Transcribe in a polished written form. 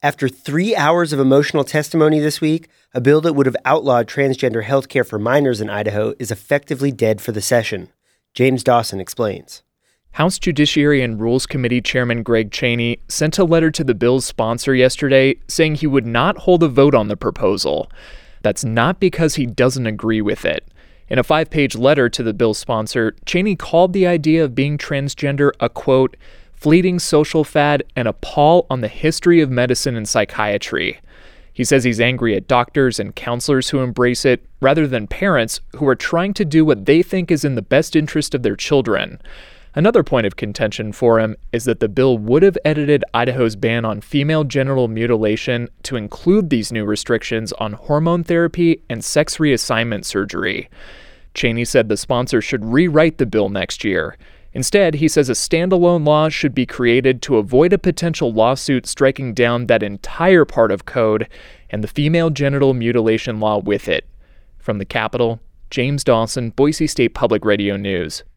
After 3 hours of emotional testimony this week, a bill that would have outlawed transgender health care for minors in Idaho is effectively dead for the session. James Dawson explains. House Judiciary and Rules Committee Chairman Greg Chaney sent a letter to the bill's sponsor yesterday saying he would not hold a vote on the proposal. That's not because he doesn't agree with it. In a 5-page letter to the bill's sponsor, Chaney called the idea of being transgender a, quote, fleeting social fad and a pall on the history of medicine and psychiatry. He says he's angry at doctors and counselors who embrace it, rather than parents who are trying to do what they think is in the best interest of their children. Another point of contention for him is that the bill would have edited Idaho's ban on female genital mutilation to include these new restrictions on hormone therapy and sex reassignment surgery. Chaney said the sponsor should rewrite the bill next year. Instead, he says a standalone law should be created to avoid a potential lawsuit striking down that entire part of code and the female genital mutilation law with it. From the Capitol, James Dawson, Boise State Public Radio News.